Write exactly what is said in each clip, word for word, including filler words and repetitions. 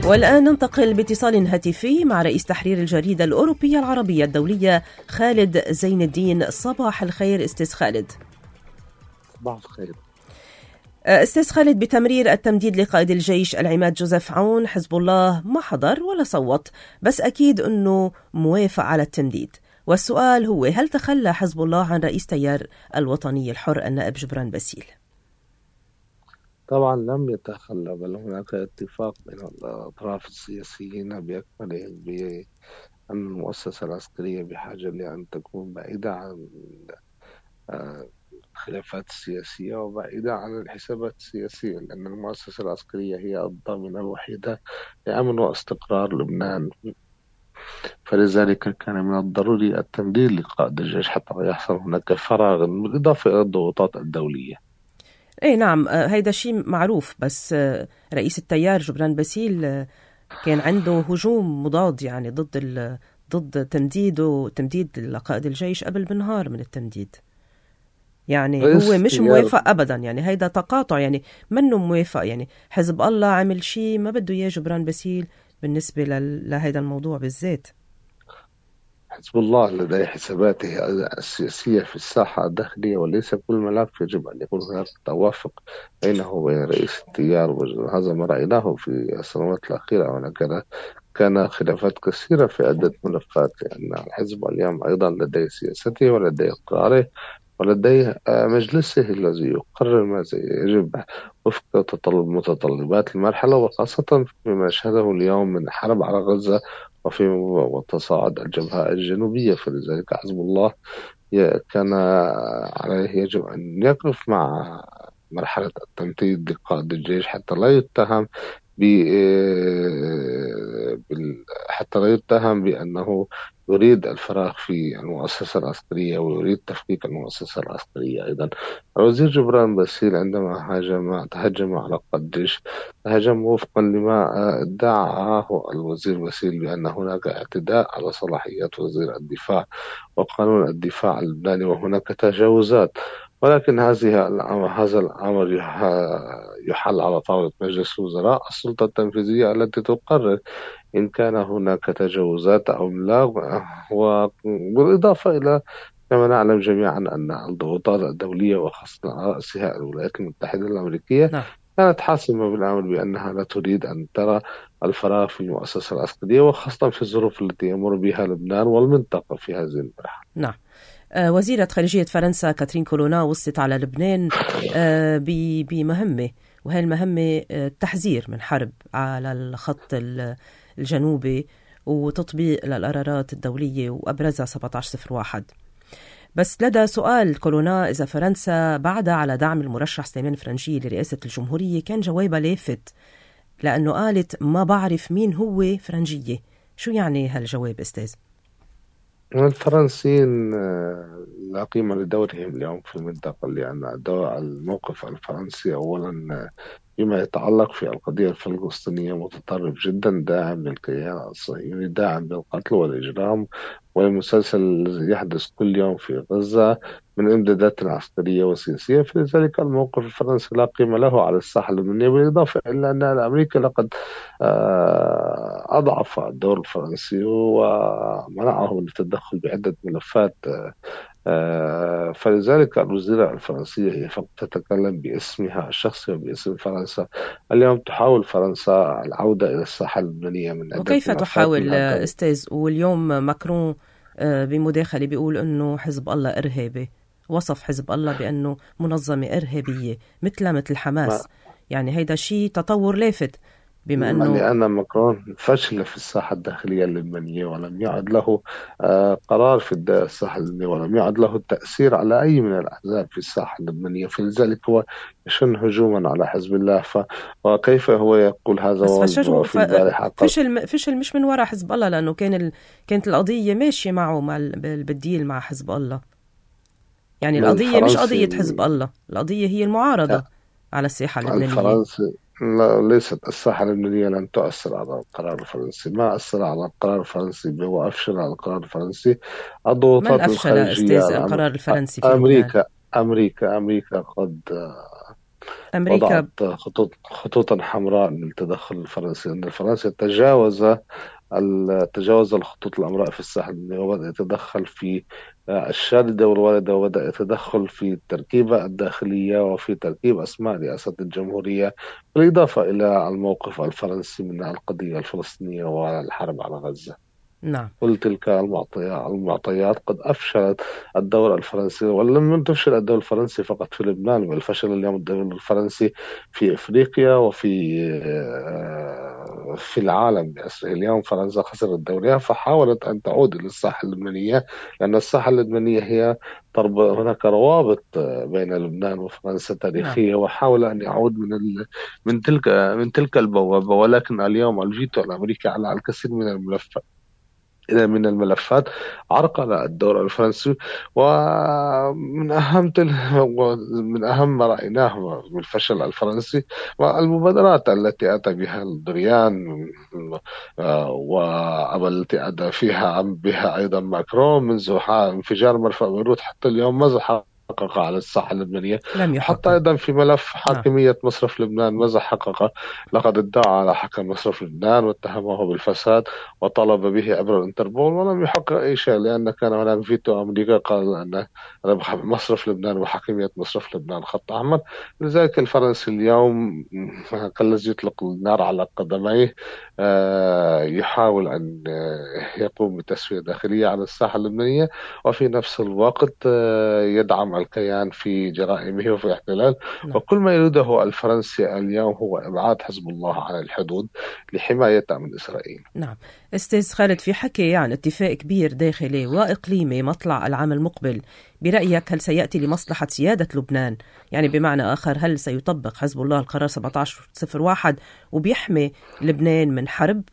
والآن ننتقل باتصال هاتفي مع رئيس تحرير الجريدة الأوروبية العربية الدولية خالد زين الدين. صباح الخير أستاذ خالد. صباح الخير أستاذ خالد، بتمرير التمديد لقائد الجيش العماد جوزيف عون، حزب الله ما حضر ولا صوت، بس أكيد أنه موافق على التمديد. والسؤال هو، هل تخلى حزب الله عن رئيس تيار الوطني الحر النائب جبران باسيل؟ طبعا لم يتخلى، بل هناك اتفاق بين الأطراف السياسيين بأكملهم بأن المؤسسة العسكرية بحاجة لأن تكون بعيدة عن الخلافات السياسية وبعيدة عن الحسابات السياسية، لأن المؤسسة العسكرية هي الضامنة الوحيدة لأمن واستقرار لبنان. فلذلك كان من الضروري التمديد لقائد الجيش حتى لا يحصل هناك فراغ، بالإضافة إلى الضغوطات الدولية. ايه نعم، هيدا شيء معروف، بس رئيس التيار جبران باسيل كان عنده هجوم مضاد يعني ضد ضد تمديده تمديد لقائد الجيش قبل بنهار من التمديد. يعني هو مش موافق ابدا، يعني هيدا تقاطع، يعني منه موافق. يعني حزب الله عمل شيء ما بده اياه جبران باسيل بالنسبه لهيدا الموضوع بالذات. حزب الله لديه حساباته السياسية في الساحة الداخلية، وليس كل ملف يجب أن يكون هناك توافق بينه وبين رئيس التيار، وهذا ما رأيناه في السنوات الأخيرة. هناك كان خلافات كثيرة في عدة ملفات، لأن يعني الحزب اليوم أيضا لديه سياسته ولديه قراره ولديه مجلسه الذي يقرر ماذا يجب وفق تطلب متطلبات المرحلة، وخاصة فيما نشهده اليوم من حرب على غزة وفي وتصاعد الجبهة الجنوبية. فلذلك حزب الله كان عليه يجب أن يقف مع مرحلة التمديد لقائد الجيش حتى لا يتهم حتى لا يتهم بأنه يريد الفراغ في المؤسسة العسكرية ويريد تفكيك المؤسسة العسكرية. أيضا الوزير جبران باسيل عندما هاجم تهجم على قائد الجيش هاجم وفقا لما ادعاه الوزير باسيل بأن هناك اعتداء على صلاحيات وزير الدفاع وقانون الدفاع اللبناني وهناك تجاوزات، ولكن هذه هذا الأمر يحل على طاولة مجلس الوزراء، السلطة التنفيذية التي تقرر إن كان هناك تجاوزات أو لا. وبالإضافة إلى كما نعلم جميعا أن الضغوطات الدولية وخاصة على رأسها الولايات المتحدة الأمريكية نعم. كانت حاسمة بالأمر بأنها لا تريد أن ترى الفراغ في المؤسسة العسكرية، وخاصة في الظروف التي يمر بها لبنان والمنطقة في هذه المرحلة. نعم. وزيرة خارجية فرنسا كاترين كولونا وصلت على لبنان بمهمة، وهي المهمة التحذير من حرب على الخط الجنوبي وتطبيق للقرارات الدولية، وأبرزها سبعة عشر صفر واحد. بس لدى سؤال كولونا إذا فرنسا بعدها على دعم المرشح سليمان فرنجي لرئاسة الجمهورية، كان جوابها لافت، لأنه قالت ما بعرف مين هو فرنجية. شو يعني هالجواب أستاذ؟ الفرنسيين لا قيمة لدورهم اليوم في المنطقة، لأن الموقف الفرنسي أولا فيما يتعلق في القضية الفلسطينية متطرف جدا، داعم للكيان الصهيوني، داعم للقتل والإجرام والمسلسل الذي يحدث كل يوم في غزة من امدادات عسكرية وسياسية. فلذلك الموقف الفرنسي لا قيمة له على الساحة اللبنانية، بالإضافة إلى أن الأمريكي لقد أضعف الدور الفرنسي ومنعه من التدخل بعدة ملفات. فلذلك الوزيرة الفرنسية هي فقط تتكلم باسمها الشخصي وباسم فرنسا. اليوم تحاول فرنسا العودة إلى الساحة اللبنانية من وكيف تحاول أستاذ؟ واليوم ماكرون بمداخلة بيقول أنه حزب الله إرهابي، وصف حزب الله بأنه منظمة إرهابية مثل مثل حماس ما. يعني هيدا شيء تطور لافت، بما أنه لأن ماكرون فشل في الساحة الداخلية اللبنانية ولم يعد له قرار في الساحة اللبنانية ولم يعد له التأثير على أي من الأحزاب في الساحة اللبنانية. فلذلك هو يشن هجوما على حزب الله. ف... وكيف هو يقول هذا في البارحة فشل فشل مش من وراء حزب الله، لأنه كان ال... كانت القضية ماشية معه مع ال... بالديل مع حزب الله. يعني القضية مش قضية حزب الله، القضية هي المعارضة لا. على الساحة اللبنانية. الفرنسي لا، ليست الساحة اللبنانية لن تؤثر على القرار الفرنسي، ما أثر على القرار الفرنسي، هو أفشل على القرار الفرنسي. الضغوطات من أفشل أستاذ القرار الفرنسي في أمريكا لبنان؟ أمريكا أمريكا قد أمريكا. وضعت خطوط خطوطا حمراء للتدخل الفرنسي، أن الفرنسي تجاوز تجاوز الخطوط الحمراء في الساحل، وبدأ يتدخل في الشاردة والواردة، وبدأ يتدخل في التركيبة الداخلية وفي تركيب أسماء رئاسة الجمهورية، بالإضافة إلى الموقف الفرنسي من القضية الفلسطينية والحرب على غزة. نعم. كل تلك المعطيات المعطيات قد أفشلت الدور الفرنسي، ولم تفشل الدور الفرنسي فقط في لبنان، بل فشل اليوم الدور الفرنسي في إفريقيا وفي في العالم بأسره. اليوم فرنسا خسرت دورها، فحاولت أن تعود إلى الساحة اللبنانية، لأن الساحة اللبنانية هي طرب هناك روابط بين لبنان وفرنسا تاريخية. نعم. وحاول أن يعود من ال... من تلك من تلك البوابة، ولكن اليوم الفيتو الأمريكي على الكثير من الملفات من الملفات عرقل الدور الفرنسي. ومن أهم تل... من أهم ما رأيناه من الفشل الفرنسي والمبادرات التي أتى بها الدريان، والتي أدى فيها بها أيضا ماكرون منذ انفجار مرفأ بيروت حتى اليوم. ماذا حقق على الساحة اللبنانية؟ لم حتى يحقق. أيضا في ملف حاكمية مصرف لبنان ماذا حقق؟ لقد ادعى على حكم مصرف لبنان واتهمه بالفساد وطلب به عبر الانتربول، ولم يحقق أي شيء، لأن كان هناك فيتو أمريكا قال أن مصرف لبنان وحاكمية مصرف لبنان خط أحمر. لذلك الفرنسي اليوم كالذي يطلق النار على قدميه، يحاول أن يقوم بتسوية داخلية على الساحة اللبنانية، وفي نفس الوقت يدعم الكيان في جرائمه وفي احتلال. نعم. وكل ما يريده الفرنسي اليوم هو إبعاد حزب الله عن الحدود لحمايته من إسرائيل. نعم. أستاذ خالد، في حكي عن اتفاق كبير داخلي وإقليمي مطلع العام المقبل، برأيك هل سيأتي لمصلحة سيادة لبنان؟ يعني بمعنى آخر، هل سيطبق حزب الله القرار سبعة عشر صفر واحد وبيحمي لبنان من حرب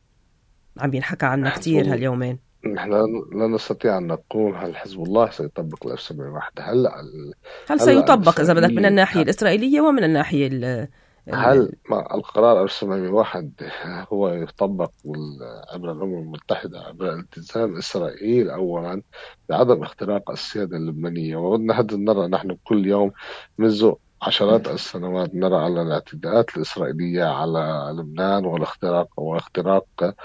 عم ينحكى عنها كتير هاليومين؟ نحن لا نستطيع أن نقول هل حزب الله سيطبق ألف وتسعمائة وواحد. هل هل سيطبق إذا بدك من الناحية الإسرائيلية ومن الناحية ال هل القرار ألف وتسعمائة وواحد هو يطبق عبر الأمم المتحدة عبر التزام إسرائيل أولا بعدم اختراق السيادة اللبنانية؟ ونحن نرى نحن كل يوم منذ عشرات السنوات نرى على الاعتداءات الإسرائيلية على لبنان والاختراق واختراق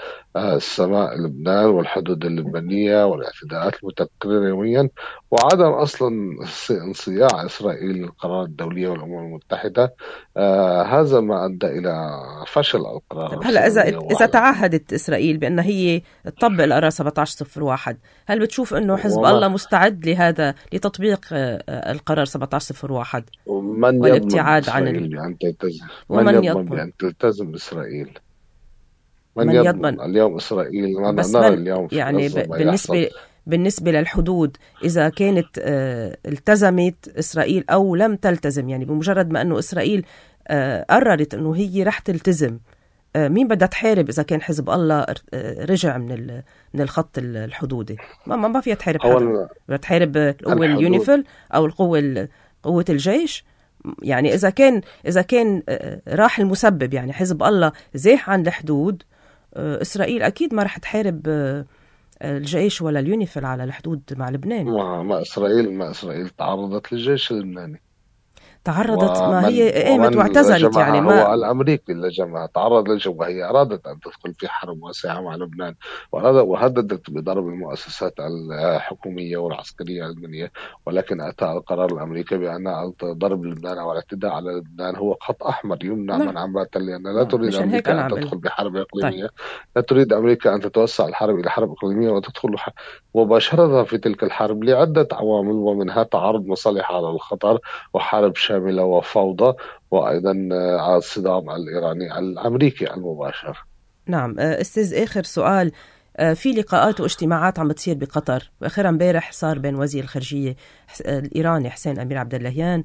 السماء لبنان والحدود اللبنانية والاعتداءات المتكررة يوميا، وعدم أصلا انصياع إسرائيل للقرارات الدولية والأمم المتحدة. آه هذا ما أدى إلى فشل القرار. هلا إذا إذا تعهدت إسرائيل بأن هي تطبق القرار سبعة عشر صفر واحد، هل بتشوف إنه حزب وما... الله مستعد لهذا لتطبيق القرار سبعة عشر صفر واحد والابتعاد عن ال... بأن تلتزم؟ من يضمن بأن تلتزم إسرائيل؟ من, من يضمن؟, يضمن اليوم إسرائيل؟ ما نرى اليوم يعني ب... بالنسبة بالنسبة للحدود، إذا كانت اه التزمت إسرائيل أو لم تلتزم، يعني بمجرد ما أنه إسرائيل اه قررت أنه هي رح تلتزم، اه مين بدها تحارب إذا كان حزب الله اه رجع من من الخط الحدودي؟ ما ما فيها تحارب حدا، بدها تحارب القوة اليونيفيل أو القوة قوة الجيش. يعني إذا كان إذا كان اه راح المسبب، يعني حزب الله زاح عن الحدود، اه إسرائيل أكيد ما رح تحارب اه الجيش ولا اليونيفيل على الحدود مع لبنان. ما, ما إسرائيل ما إسرائيل تعرضت للجيش اللبناني، تعرضت، ما هي قامت واعتذرت. يعني ما هو الأمريكي اللي جمع تعرض للجو، وهي أرادت أن تدخل في حرب واسعة مع لبنان، وهددت بضرب المؤسسات الحكومية والعسكرية اللبنانية، ولكن أتى القرار الأمريكي بأن ضرب لبنان أو الاعتداء على لبنان هو خط أحمر يمنع من عماتا، لأن لا تريد أمريكا أن تدخل بحرب إقليمية. طيب. لا تريد أمريكا أن تتوسع الحرب إلى حرب إقليمية وتدخل مباشرة في تلك الحرب لعدة عوامل، ومنها تعرض مصالح على الخطر وحرب شاملة وفوضى، وأيضا على الصدام الإيراني الأمريكي المباشر. نعم. أستاذ، آخر سؤال، في لقاءات واجتماعات عم بتصير بقطر، وآخرها امبارح صار بين وزير الخارجية الإيراني حسين أمير عبد اللهيان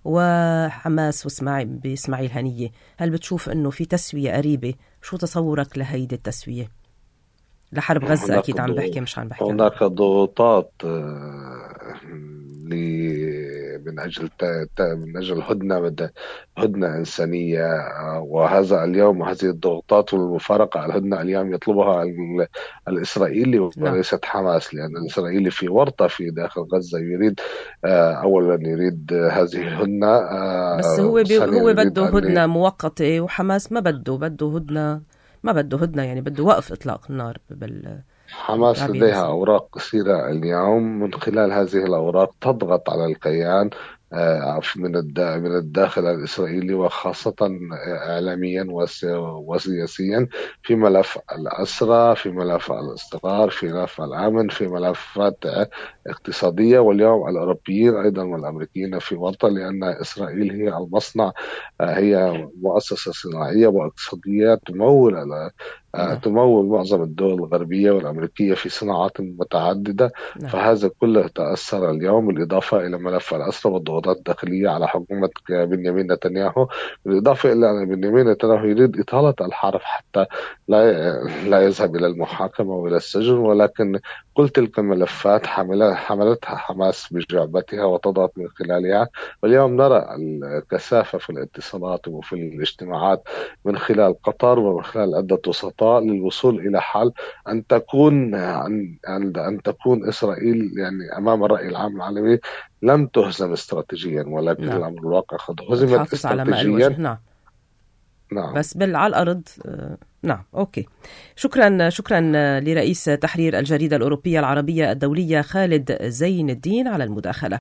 وحماس واسماعيل بإسماعيل هنية. هل بتشوف أنه في تسوية قريبة؟ شو تصورك لهيدي التسوية لحرب غزة؟ أكيد عم بحكي مش عم بحكي هناك ضغوطات ل من أجل من أجل هدنة هدنة إنسانية. وهذا اليوم وهذه الضغوطات والمفارقة الهدنة اليوم يطلبها الإسرائيلي وليست حماس، لأن الإسرائيلي في ورطة في داخل غزة، يريد أولا يريد هذه الهدنة، بس هو هو بده هدنة مؤقتة، وحماس ما بده بده هدنة ما بده هدنة يعني بده وقف إطلاق النار. بال حماس لديها أوراق قصيرة اليوم، من خلال هذه الأوراق تضغط على الكيان من من الداخل الإسرائيلي، وخاصة إعلاميا وسياسيا، في ملف الأسرى، في ملف الاستقرار، في ملف الأمن، في ملفات اقتصادية. واليوم الأوروبيين أيضا والأمريكيين في ورطة، لأن إسرائيل هي المصنع، هي مؤسسة صناعية واقتصادية تمول نعم. تمول معظم الدول الغربية والأمريكية في صناعات متعددة. نعم. فهذا كله تأثر اليوم، بالإضافة إلى ملف الأسرى والضغوطات الداخلية على حكومة بنيامين نتنياهو، بالإضافة إلى أن بنيامين نتنياهو يريد إطالة الحرب حتى لا لا يذهب إلى المحاكمة وإلى السجن، ولكن كل تلك الملفات حملتها حماس بجعبتها وتضغط من خلالها. واليوم نرى الكثافة في الاتصالات وفي الاجتماعات من خلال قطر ومن خلال عدة وسطاء للوصول إلى حل أن تكون أن أن تكون إسرائيل يعني أمام الرأي العام العالمي لم تهزم استراتيجيا، ولكن نعم. الأمر الواقع قد هزمت استراتيجيا. نعم. نعم. بس بال على الأرض. نعم. أوكي. شكرا شكرا لرئيس تحرير الجريدة الأوروبية العربية الدولية خالد زين الدين على المداخلة.